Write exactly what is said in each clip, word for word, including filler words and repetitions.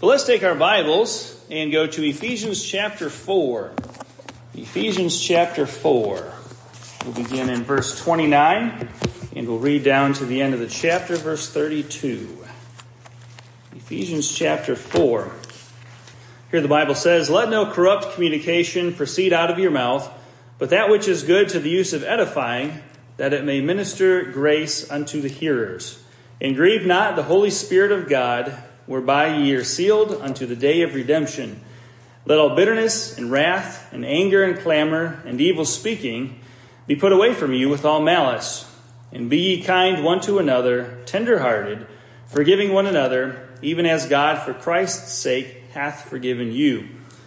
But let's take our Bibles and go to Ephesians chapter four. Ephesians chapter four. We'll begin in verse twenty-nine, and we'll read down to the end of the chapter, verse thirty-two. Ephesians chapter four. Here the Bible says, "Let no corrupt communication proceed out of your mouth, but that which is good to the use of edifying, that it may minister grace unto the hearers. And grieve not the Holy Spirit of God, whereby ye are sealed unto the day of redemption. Let all bitterness and wrath and anger and clamor and evil speaking be put away from you with all malice. And be ye kind one to another, tender-hearted, forgiving one another, even as God for Christ's sake hath forgiven you."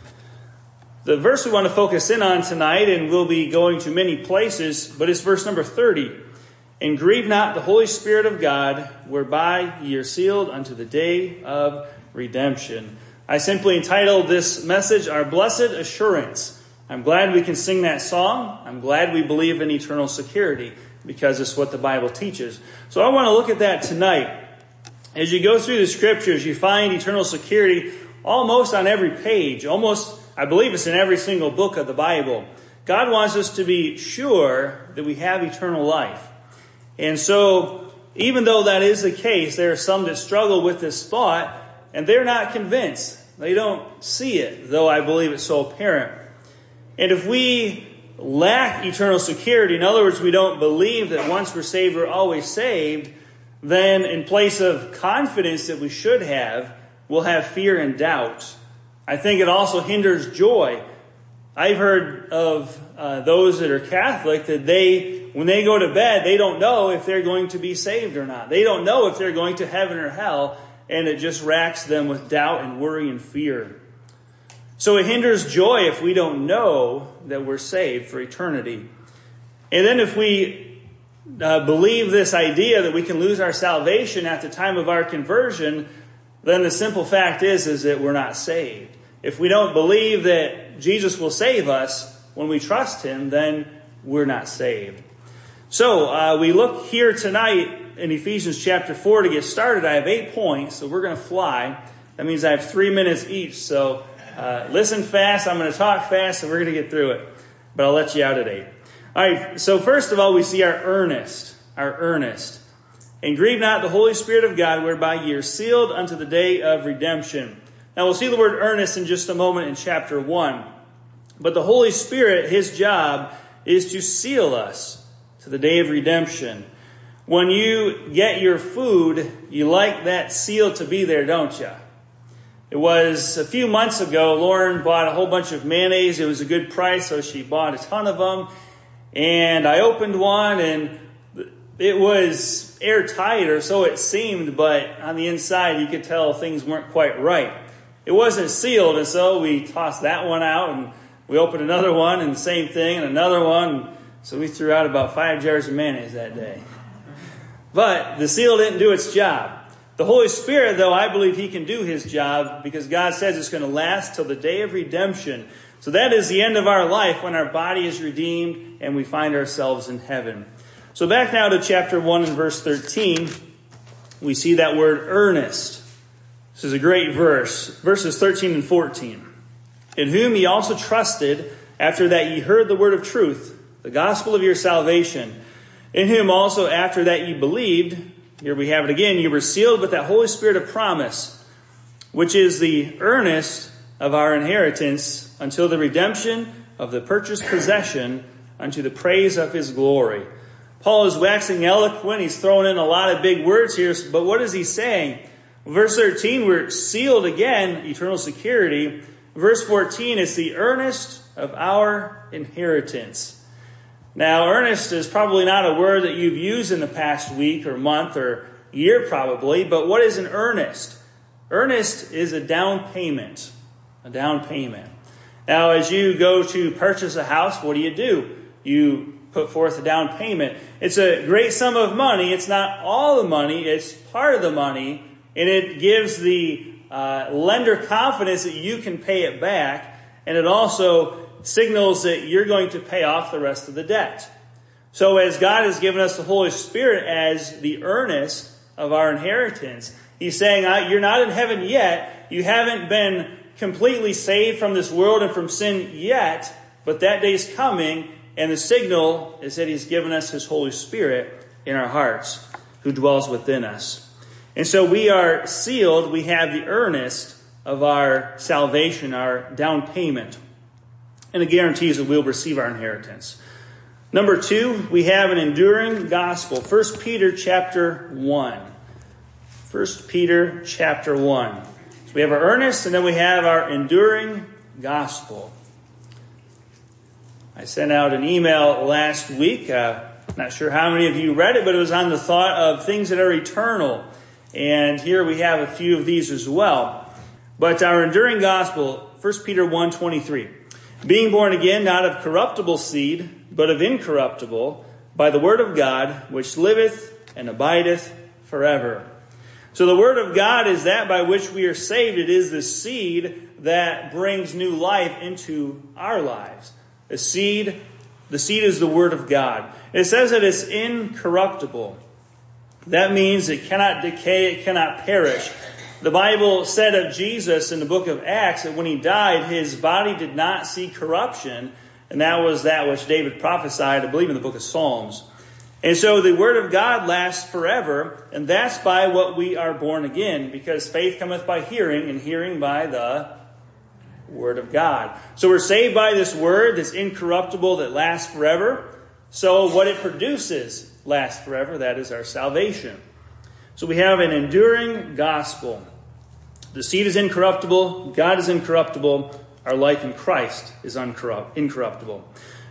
The verse we want to focus in on tonight, and we'll be going to many places, but it's verse number thirty. "And grieve not the Holy Spirit of God, whereby ye are sealed unto the day of redemption." I simply entitled this message, "Our Blessed Assurance." I'm glad we can sing that song. I'm glad we believe in eternal security, because it's what the Bible teaches. So I want to look at that tonight. As you go through the scriptures, you find eternal security almost on every page. Almost, I believe it's in every single book of the Bible. God wants us to be sure that we have eternal life. And so, even though that is the case, there are some that struggle with this thought, and they're not convinced. They don't see it, though I believe it's so apparent. And if we lack eternal security, in other words, we don't believe that once we're saved, we're always saved, then in place of confidence that we should have, we'll have fear and doubt. I think it also hinders joy. I've heard of uh, those that are Catholic that they, when they go to bed, they don't know if they're going to be saved or not. They don't know if they're going to heaven or hell, and it just racks them with doubt and worry and fear. So it hinders joy if we don't know that we're saved for eternity. And then if we uh, believe this idea that we can lose our salvation at the time of our conversion, then the simple fact is, is that we're not saved. If we don't believe that Jesus will save us when we trust Him, then we're not saved. So uh, we look here tonight in Ephesians chapter four to get started. I have eight points, so we're going to fly. That means I have three minutes each. So uh, listen fast. I'm going to talk fast, and we're going to get through it. But I'll let you out at eight. All right. So first of all, we see our earnest. Our earnest. "And grieve not the Holy Spirit of God, whereby ye are sealed unto the day of redemption." Now we'll see the word earnest in just a moment in chapter one. But the Holy Spirit, His job is to seal us to the day of redemption. When you get your food, you like that seal to be there, don't you? It was a few months ago, Lauren bought a whole bunch of mayonnaise. It was a good price, so she bought a ton of them. And I opened one, and it was airtight, or so it seemed, but on the inside you could tell things weren't quite right. It wasn't sealed, and so we tossed that one out, and we opened another one, and the same thing, and another one. So we threw out about five jars of mayonnaise that day. But the seal didn't do its job. The Holy Spirit, though, I believe He can do His job, because God says it's going to last till the day of redemption. So that is the end of our life, when our body is redeemed and we find ourselves in heaven. So back now to chapter one and verse thirteen, we see that word earnest. This is a great verse. Verses thirteen and fourteen. "In whom ye also trusted, after that ye heard the word of truth, the gospel of your salvation. In whom also after that ye believed," here we have it again, "ye were sealed with that Holy Spirit of promise, which is the earnest of our inheritance until the redemption of the purchased possession unto the praise of His glory." Paul is waxing eloquent. He's throwing in a lot of big words here. But what is he saying? Verse thirteen, we're sealed again, eternal security. Verse fourteen, it's the earnest of our inheritance. Now, earnest is probably not a word that you've used in the past week or month or year probably. But what is an earnest? Earnest is a down payment. A down payment. Now, as you go to purchase a house, what do you do? You put forth a down payment. It's a great sum of money. It's not all the money. It's part of the money. And it gives the uh, lender confidence that you can pay it back. And it also signals that you're going to pay off the rest of the debt. So as God has given us the Holy Spirit as the earnest of our inheritance, He's saying, you're not in heaven yet, yet. You haven't been completely saved from this world and from sin yet, but that day's coming, and the signal is that He's given us His Holy Spirit in our hearts, who dwells within us. And so we are sealed. We have the earnest of our salvation, our down payment, and it guarantees that we'll receive our inheritance. Number two, we have an enduring gospel. First Peter chapter one. First Peter chapter one. So we have our earnest, and then we have our enduring gospel. I sent out an email last week. Uh, not sure how many of you read it, but it was on the thought of things that are eternal. And here we have a few of these as well. But our enduring gospel, First Peter one twenty-three. Being born again, not of corruptible seed, but of incorruptible, by the word of God, which liveth and abideth forever. So the word of God is that by which we are saved. It is the seed that brings new life into our lives. The seed, the seed is the word of God. It says that it's incorruptible. That means it cannot decay, it cannot perish. The Bible said of Jesus in the book of Acts that when He died, His body did not see corruption. And that was that which David prophesied, I believe, in the book of Psalms. And so the word of God lasts forever. And that's by what we are born again. Because faith cometh by hearing, and hearing by the word of God. So we're saved by this word that's incorruptible, that lasts forever. So what it produces lasts forever. That is our salvation. So we have an enduring gospel. The seed is incorruptible. God is incorruptible. Our life in Christ is uncorrupt, incorruptible.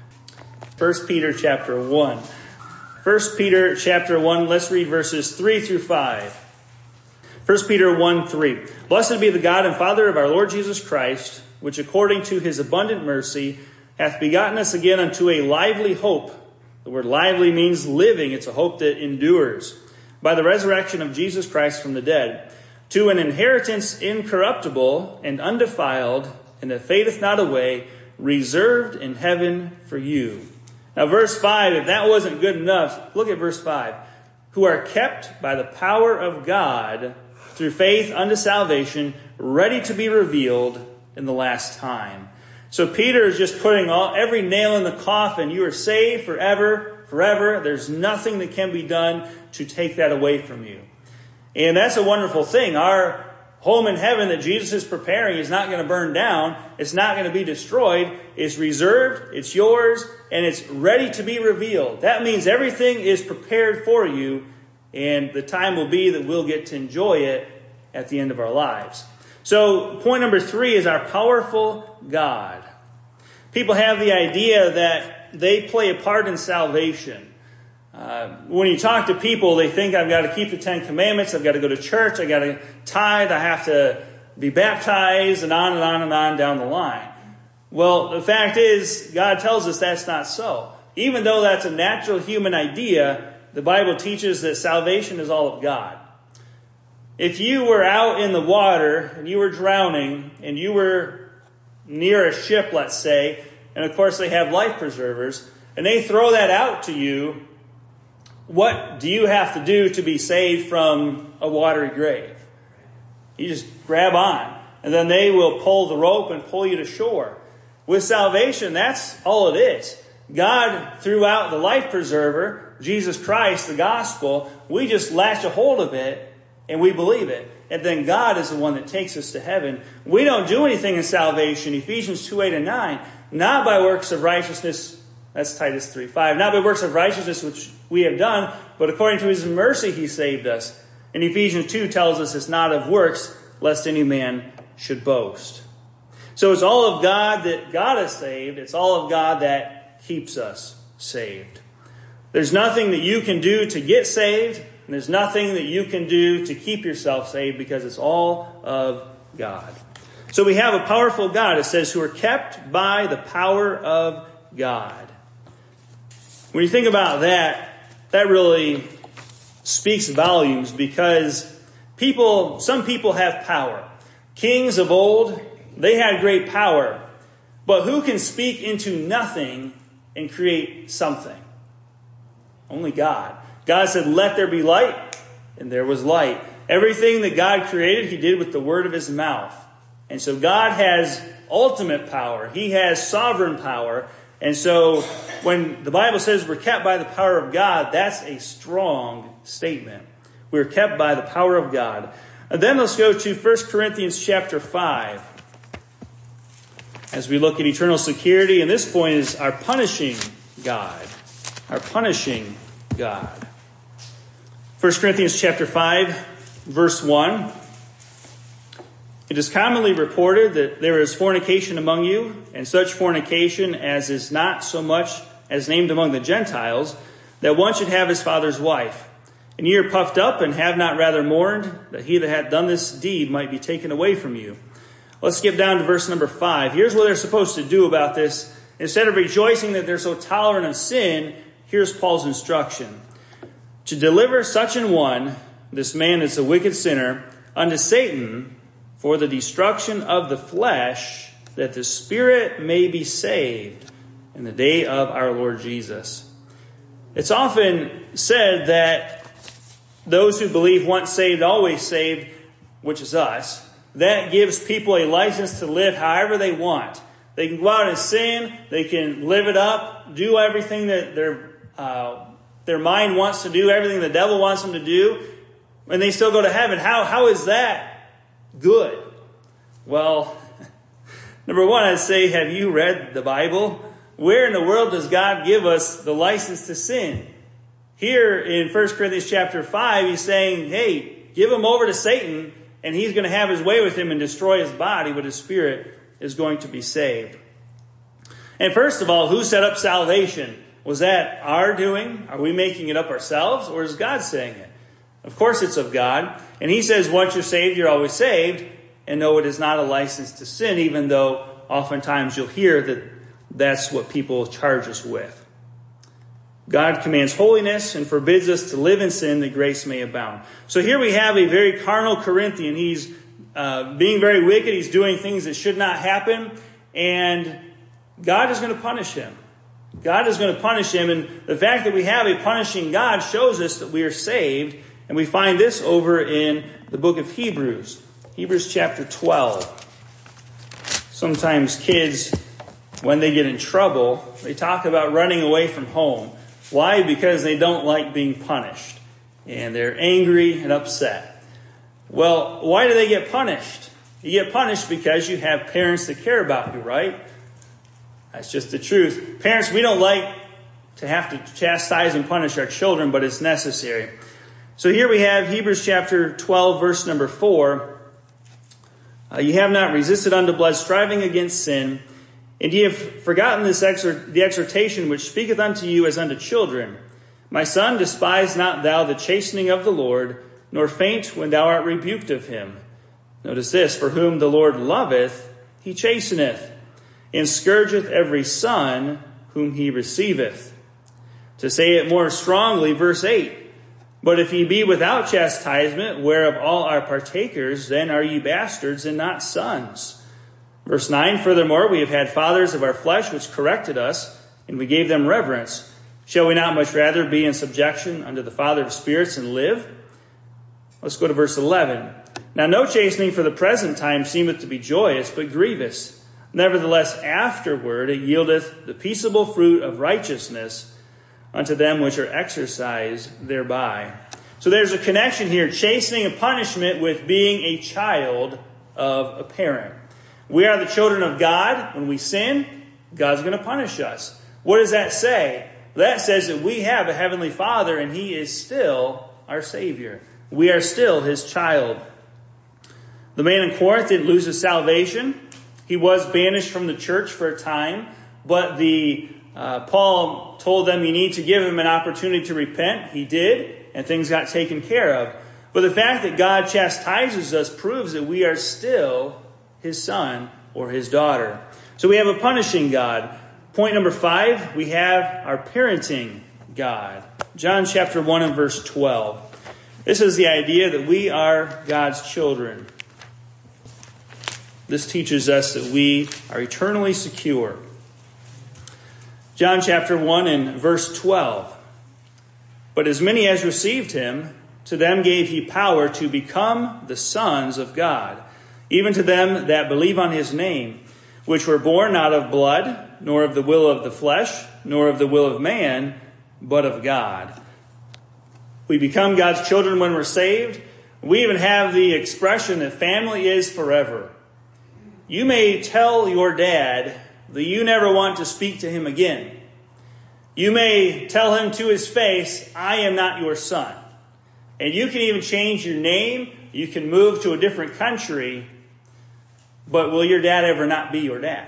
First Peter chapter one. First Peter chapter one, let's read verses three through five. First Peter one, three. Blessed be the God and Father of our Lord Jesus Christ, which according to His abundant mercy hath begotten us again unto a lively hope. The word lively means living. It's a hope that endures. By the resurrection of Jesus Christ from the dead, to an inheritance incorruptible and undefiled, and that fadeth not away, reserved in heaven for you. Now verse five, if that wasn't good enough, look at verse five. Who are kept by the power of God through faith unto salvation, ready to be revealed in the last time. So Peter is just putting all every nail in the coffin. You are saved forever, forever. There's nothing that can be done to take that away from you. And that's a wonderful thing. Our home in heaven that Jesus is preparing is not going to burn down. It's not going to be destroyed. It's reserved. It's yours. And it's ready to be revealed. That means everything is prepared for you. And the time will be that we'll get to enjoy it at the end of our lives. So point number three is our powerful God. People have the idea that they play a part in salvation. Uh, when you talk to people, they think I've got to keep the Ten Commandments, I've got to go to church, I've got to tithe, I have to be baptized, and on and on and on down the line. Well, the fact is, God tells us that's not so. Even though that's a natural human idea, the Bible teaches that salvation is all of God. If you were out in the water and you were drowning and you were near a ship, let's say, and of course they have life preservers, and they throw that out to you, what do you have to do to be saved from a watery grave? You just grab on, and then they will pull the rope and pull you to shore. With salvation, that's all it is. God threw out the life preserver, Jesus Christ, the gospel. We just latch a hold of it, and we believe it. And then God is the one that takes us to heaven. We don't do anything in salvation. Ephesians two, eight, and nine. Not by works of righteousness. That's Titus three, five. Not by works of righteousness which we have done, but according to His mercy He saved us. And Ephesians two tells us it's not of works, lest any man should boast. So it's all of God that God has saved. It's all of God that keeps us saved. There's nothing that you can do to get saved, and there's nothing that you can do to keep yourself saved, because it's all of God. So we have a powerful God. It says, who are kept by the power of God. When you think about that, that really speaks volumes, because people, some people have power. Kings of old, they had great power. But who can speak into nothing and create something? Only God. God said, let there be light, and there was light. Everything that God created, he did with the word of his mouth. And so God has ultimate power. He has sovereign power. And so when the Bible says we're kept by the power of God, that's a strong statement. We're kept by the power of God. And then let's go to First Corinthians chapter five. As we look at eternal security, and this point is our punishing God. Our punishing God. First Corinthians chapter five, verse one. It is commonly reported that there is fornication among you, and such fornication as is not so much as named among the Gentiles, that one should have his father's wife. And ye are puffed up, and have not rather mourned, that he that hath done this deed might be taken away from you. Let's skip down to verse number five. Here's what they're supposed to do about this. Instead of rejoicing that they're so tolerant of sin, here's Paul's instruction. To deliver such an one, this man is a wicked sinner, unto Satan, for the destruction of the flesh, that the spirit may be saved in the day of our Lord Jesus. It's often said that those who believe once saved, always saved, which is us, that gives people a license to live however they want. They can go out and sin, they can live it up, do everything that their uh, their mind wants to do, everything the devil wants them to do, and they still go to heaven. How how is that good? Well, number one, I'd say, have you read the Bible? Where in the world does God give us the license to sin? Here in First Corinthians chapter five, he's saying, hey, give him over to Satan, and he's going to have his way with him and destroy his body, but his spirit is going to be saved. And first of all, who set up salvation? Was that our doing? Are we making it up ourselves? Or is God saying it? Of course it's of God. And he says once you're saved, you're always saved. And no, it is not a license to sin, even though oftentimes you'll hear that that's what people charge us with. God commands holiness and forbids us to live in sin that grace may abound. So here we have a very carnal Corinthian. He's uh, being very wicked. He's doing things that should not happen. And God is going to punish him. God is going to punish him. And the fact that we have a punishing God shows us that we are saved. And we find this over in the book of Hebrews. Hebrews chapter twelve. Sometimes kids, when they get in trouble, they talk about running away from home. Why? Because they don't like being punished. And they're angry and upset. Well, why do they get punished? You get punished because you have parents that care about you, right? That's just the truth. Parents, we don't like to have to chastise and punish our children, but it's necessary. So here we have Hebrews chapter twelve, verse number four. Uh, you have not resisted unto blood, striving against sin. And ye have forgotten this exhort, the exhortation which speaketh unto you as unto children. My son, despise not thou the chastening of the Lord, nor faint when thou art rebuked of him. Notice this, for whom the Lord loveth, he chasteneth, and scourgeth every son whom he receiveth. To say it more strongly, verse eight. But if ye be without chastisement, whereof all are partakers, then are ye bastards and not sons. Verse nine, furthermore, we have had fathers of our flesh which corrected us, and we gave them reverence. Shall we not much rather be in subjection unto the Father of spirits and live? Let's go to verse eleven. Now no chastening for the present time seemeth to be joyous, but grievous. Nevertheless, afterward it yieldeth the peaceable fruit of righteousness unto them which are exercised thereby. So there's a connection here, chastening and punishment with being a child of a parent. We are the children of God. When we sin, God's going to punish us. What does that say? That says that we have a heavenly Father and he is still our Savior. We are still his child. The man in Corinth didn't lose his salvation. He was banished from the church for a time, but the uh, Paul told them you need to give him an opportunity to repent. He did, and things got taken care of. But the fact that God chastises us proves that we are still his son or his daughter. So we have a punishing God. Point number five, we have our parenting God. John chapter one and verse twelve. This is the idea that we are God's children. This teaches us that we are eternally secure. John chapter one and verse twelve. But as many as received him, to them gave he power to become the sons of God, even to them that believe on his name, which were born not of blood, nor of the will of the flesh, nor of the will of man, but of God. We become God's children when we're saved. We even have the expression that family is forever. You may tell your dad that you never want to speak to him again. You may tell him to his face, I am not your son. And you can even change your name. You can move to a different country. But will your dad ever not be your dad?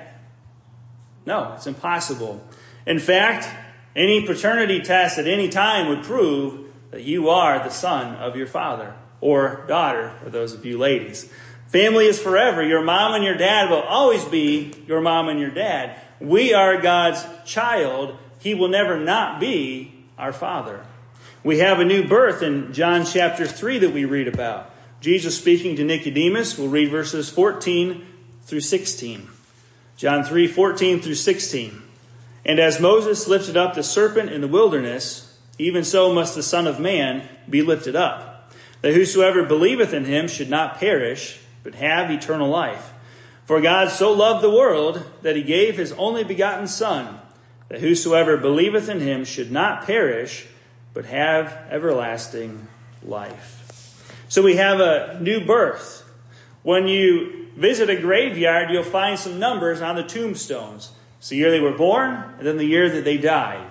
No, it's impossible. In fact, any paternity test at any time would prove that you are the son of your father or daughter, for those of you ladies. Family is forever. Your mom and your dad will always be your mom and your dad. We are God's child. He will never not be our father. We have a new birth in John chapter three that we read about. Jesus speaking to Nicodemus. We'll read verses fourteen through sixteen. John three, fourteen through sixteen. And as Moses lifted up the serpent in the wilderness, even so must the Son of Man be lifted up, that whosoever believeth in him should not perish, but have eternal life. For God so loved the world that he gave his only begotten Son, that whosoever believeth in him should not perish, but have everlasting life. So we have a new birth. When you visit a graveyard, you'll find some numbers on the tombstones. It's the year they were born, and then the year that they died.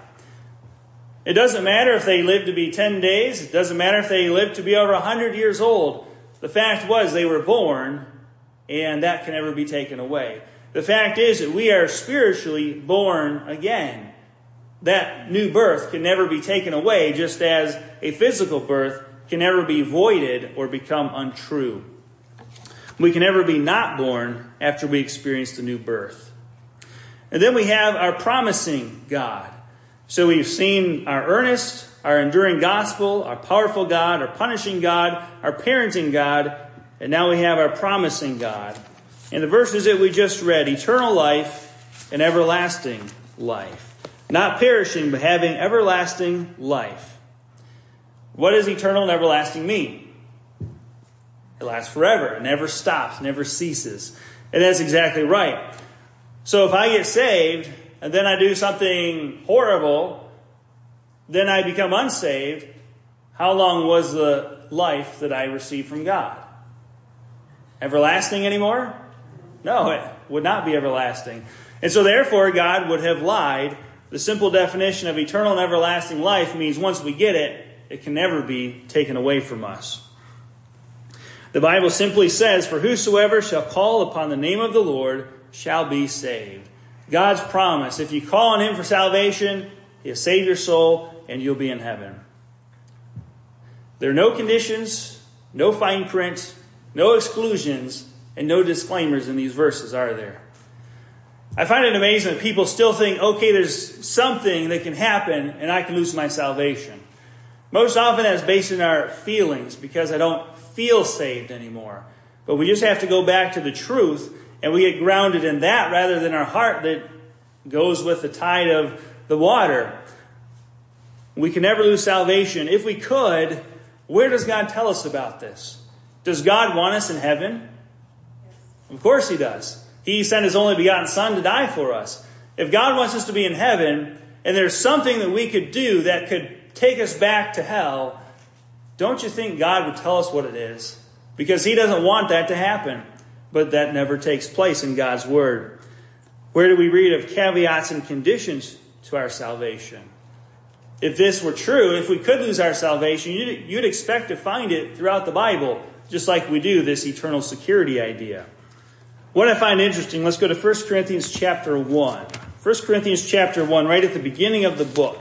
It doesn't matter if they lived to be ten days. It doesn't matter if they lived to be over one hundred years old. The fact was they were born, and that can never be taken away. The fact is that we are spiritually born again. That new birth can never be taken away, just as a physical birth can never be voided or become untrue. We can never be not born after we experience the new birth. And then we have our promising God. So we've seen our earnest, our enduring gospel, our powerful God, our punishing God, our parenting God, and now we have our promising God. And the verses that we just read, eternal life and everlasting life. Not perishing, but having everlasting life. What does eternal and everlasting mean? It lasts forever. It never stops, never ceases. And that's exactly right. So if I get saved, and then I do something horrible, then I become unsaved, how long was the life that I received from God? Everlasting anymore? No, it would not be everlasting. And so therefore, God would have lied. The simple definition of eternal and everlasting life means once we get it, it can never be taken away from us. The Bible simply says, for whosoever shall call upon the name of the Lord shall be saved. God's promise, if you call on him for salvation, he'll save your soul and you'll be in heaven. There are no conditions, no fine print, no exclusions, and no disclaimers in these verses, are there? I find it amazing that people still think, okay, there's something that can happen and I can lose my salvation. Most often that's based on our feelings because I don't feel saved anymore. But we just have to go back to the truth and we get grounded in that rather than our heart that goes with the tide of the water. We can never lose salvation. If we could, where does God tell us about this? Does God want us in heaven? Of course he does. He sent his only begotten Son to die for us. If God wants us to be in heaven, and there's something that we could do that could take us back to hell, don't you think God would tell us what it is? Because he doesn't want that to happen. But that never takes place in God's word. Where do we read of caveats and conditions to our salvation? If this were true, if we could lose our salvation, you'd, you'd expect to find it throughout the Bible, just like we do this eternal security idea. What I find interesting, let's go to First Corinthians chapter one. First Corinthians chapter one, right at the beginning of the book.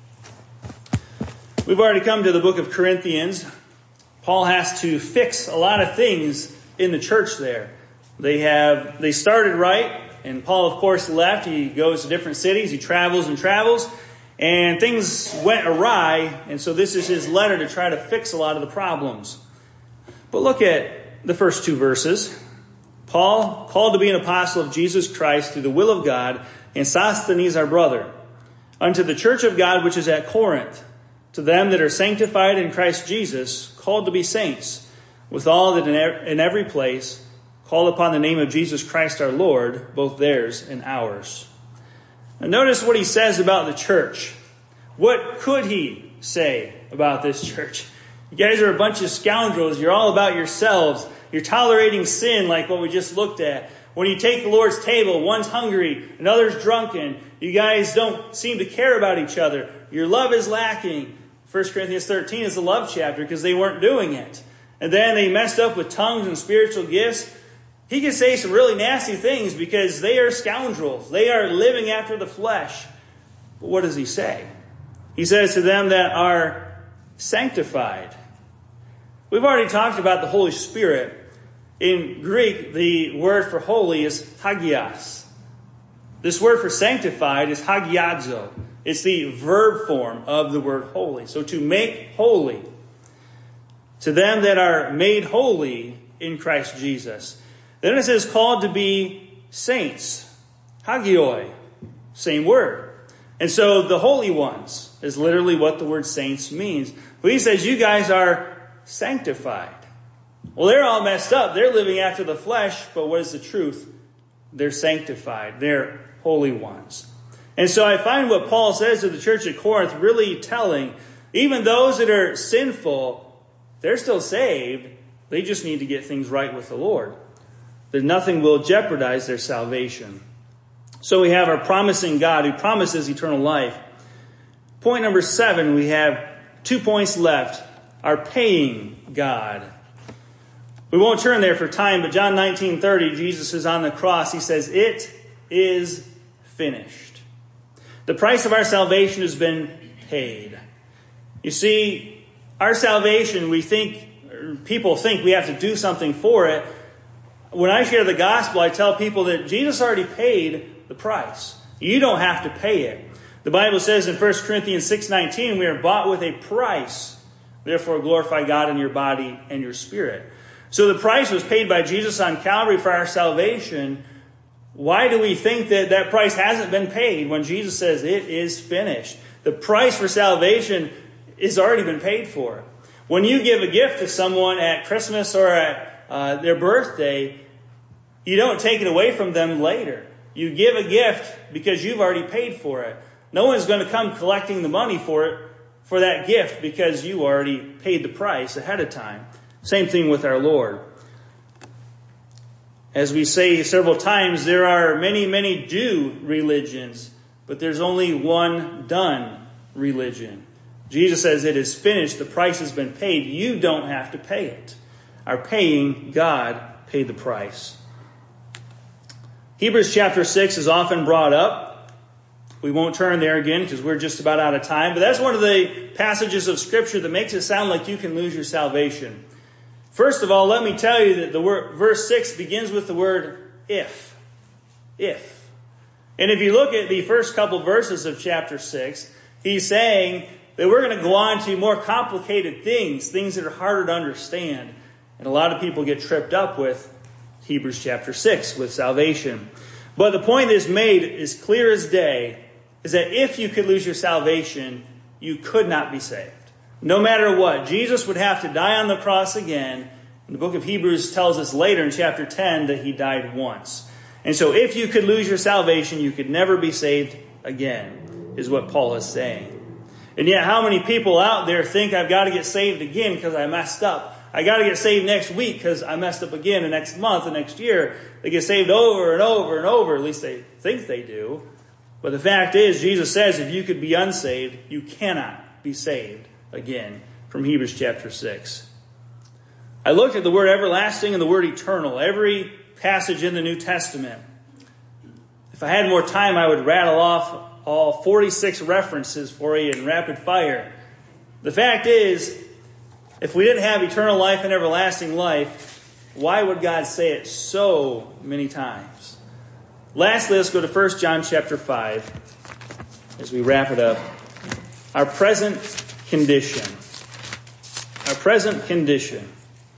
We've already come to the book of Corinthians. Paul has to fix a lot of things in the church there. They have they started right, and Paul, of course, left. He goes to different cities. He travels and travels, and things went awry. And so this is his letter to try to fix a lot of the problems. But look at the first two verses. Paul, called to be an apostle of Jesus Christ through the will of God, and Sosthenes our brother, unto the church of God which is at Corinth, To them that are sanctified in Christ Jesus, called to be saints, with all that in every place call upon the name of Jesus Christ our Lord, both theirs and ours. Now notice what he says about the church. What could he say about this church? You guys are a bunch of scoundrels. You're all about yourselves. You're tolerating sin like what we just looked at. When you take the Lord's table, one's hungry, another's drunken. You guys don't seem to care about each other. Your love is lacking. First Corinthians thirteen is the love chapter because they weren't doing it. And then they messed up with tongues and spiritual gifts. He can say some really nasty things because they are scoundrels. They are living after the flesh. But what does he say? He says to them that are sanctified. We've already talked about the Holy Spirit. In Greek, the word for holy is hagios. This word for sanctified is hagiadzo. It's the verb form of the word holy. So to make holy. To them that are made holy in Christ Jesus. Then it says called to be saints. Hagioi. Same word. And so the holy ones is literally what the word saints means. But he says you guys are sanctified. Well, they're all messed up. They're living after the flesh. But what is the truth? They're sanctified. They're holy ones. And so I find what Paul says to the church at Corinth really telling. Even those that are sinful, they're still saved. They just need to get things right with the Lord. That nothing will jeopardize their salvation. So we have our promising God who promises eternal life. Point number seven, we have two points left. Our paying God. We won't turn there for time, but John nineteen thirty, Jesus is on the cross. He says, "It is finished." The price of our salvation has been paid. You see, our salvation, we think, people think we have to do something for it. When I share the gospel, I tell people that Jesus already paid the price. You don't have to pay it. The Bible says in First Corinthians six nineteen, we are bought with a price. Therefore, glorify God in your body and your spirit. So the price was paid by Jesus on Calvary for our salvation. Why do we think that that price hasn't been paid when Jesus says it is finished? The price for salvation has already been paid for. When you give a gift to someone at Christmas or at uh, their birthday, you don't take it away from them later. You give a gift because you've already paid for it. No one's going to come collecting the money for it, for that gift, because you already paid the price ahead of time. Same thing with our Lord. As we say several times, there are many, many do religions, but there's only one done religion. Jesus says it is finished. The price has been paid. You don't have to pay it. Our paying God paid the price. Hebrews chapter six is often brought up. We won't turn there again because we're just about out of time. But that's one of the passages of Scripture that makes it sound like you can lose your salvation. First of all, let me tell you that the word, verse six begins with the word if. If. And if you look at the first couple verses of chapter six, he's saying that we're going to go on to more complicated things, things that are harder to understand. And a lot of people get tripped up with Hebrews chapter six, with salvation. But the point that's made is clear as day, is that if you could lose your salvation, you could not be saved. No matter what, Jesus would have to die on the cross again. And the book of Hebrews tells us later in chapter ten that he died once. And so if you could lose your salvation, you could never be saved again, is what Paul is saying. And yet how many people out there think I've got to get saved again because I messed up? I got to get saved next week because I messed up again, the next month, the next year. They get saved over and over and over. At least they think they do. But the fact is, Jesus says if you could be unsaved, you cannot be saved again, from Hebrews chapter six. I looked at the word everlasting and the word eternal. Every passage in the New Testament. If I had more time, I would rattle off all forty-six references for you in rapid fire. The fact is, if we didn't have eternal life and everlasting life, why would God say it so many times? Lastly, let's go to First John chapter five as we wrap it up. Our present condition. Our present condition.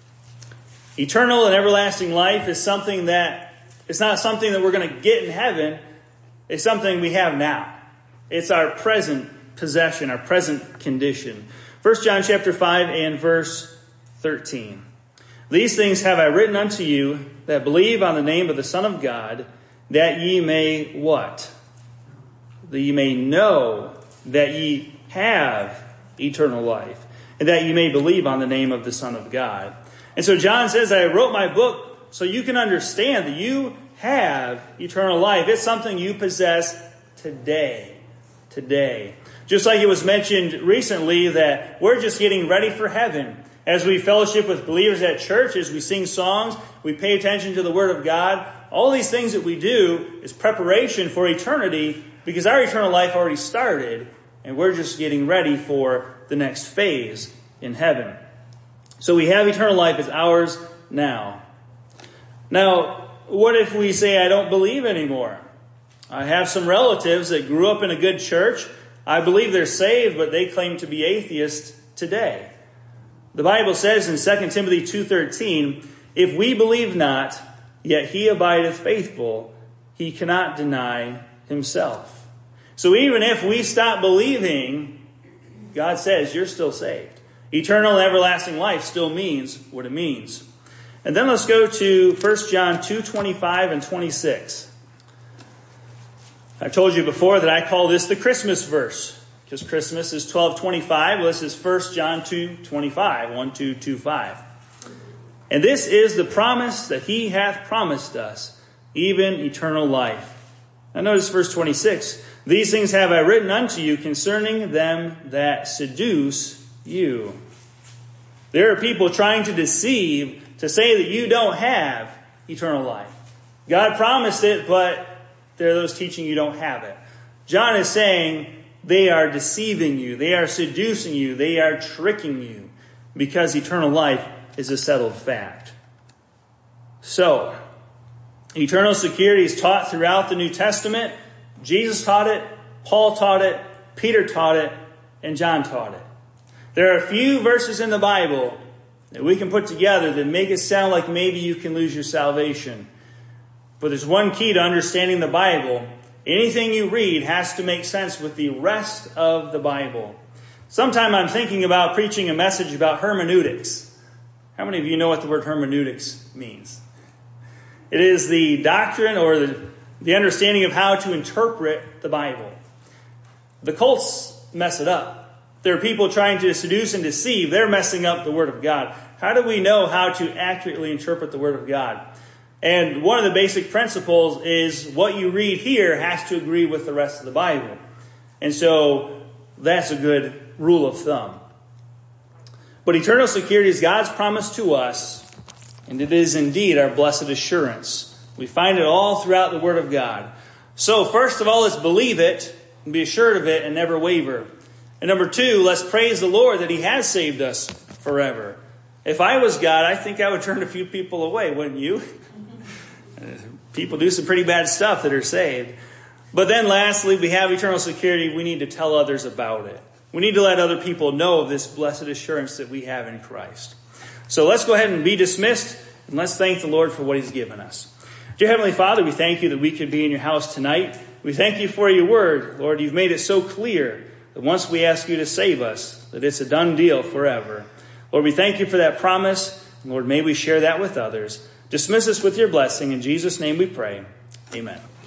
Eternal and everlasting life is something that, it's not something that we're going to get in heaven. It's something we have now. It's our present possession, our present condition. First John chapter five and verse thirteen. These things have I written unto you that believe on the name of the Son of God, that ye may what? That ye may know that ye have eternal life, and that ye may believe on the name of the Son of God. And so John says, I wrote my book so you can understand that you have eternal life. It's something you possess today. Today. Just like it was mentioned recently that we're just getting ready for heaven. As we fellowship with believers at church, as we sing songs, we pay attention to the Word of God. All these things that we do is preparation for eternity, because our eternal life already started, and we're just getting ready for the next phase in heaven. So we have eternal life. It's ours now. Now, what if we say, I don't believe anymore? I have some relatives that grew up in a good church. I believe they're saved, but they claim to be atheists today. The Bible says in Second Timothy two thirteen, if we believe not, yet he abideth faithful, he cannot deny himself. So even if we stop believing, God says you're still saved. Eternal and everlasting life still means what it means. And then let's go to First John two twenty-five and twenty-six. I've told you before that I call this the Christmas verse, because Christmas is twelve twenty-five. Well, this is First John two twenty-five, one, two, two, five. And this is the promise that he hath promised us, even eternal life. Now notice verse twenty-six. These things have I written unto you concerning them that seduce you. There are people trying to deceive, to say that you don't have eternal life. God promised it, but there are those teaching you don't have it. John is saying they are deceiving you. They are seducing you. They are tricking you, because eternal life is a settled fact. So, eternal security is taught throughout the New Testament. Jesus taught it, Paul taught it, Peter taught it, and John taught it. There are a few verses in the Bible that we can put together that make it sound like maybe you can lose your salvation. But there's one key to understanding the Bible. Anything you read has to make sense with the rest of the Bible. Sometime I'm thinking about preaching a message about hermeneutics. How many of you know what the word hermeneutics means? It is the doctrine or the, the understanding of how to interpret the Bible. The cults mess it up. There are people trying to seduce and deceive. They're messing up the Word of God. How do we know how to accurately interpret the Word of God? And one of the basic principles is what you read here has to agree with the rest of the Bible. And so that's a good rule of thumb. But eternal security is God's promise to us, and it is indeed our blessed assurance. We find it all throughout the Word of God. So first of all, let's believe it and be assured of it and never waver. And number two, let's praise the Lord that He has saved us forever. If I was God, I think I would turn a few people away, wouldn't you? People do some pretty bad stuff that are saved. But then lastly, we have eternal security. We need to tell others about it. We need to let other people know of this blessed assurance that we have in Christ. So let's go ahead and be dismissed, and let's thank the Lord for what He's given us. Dear Heavenly Father, we thank you that we could be in your house tonight. We thank you for your word. Lord, you've made it so clear that once we ask you to save us, that it's a done deal forever. Lord, we thank you for that promise. Lord, may we share that with others. Dismiss us with your blessing. In Jesus' name we pray. Amen.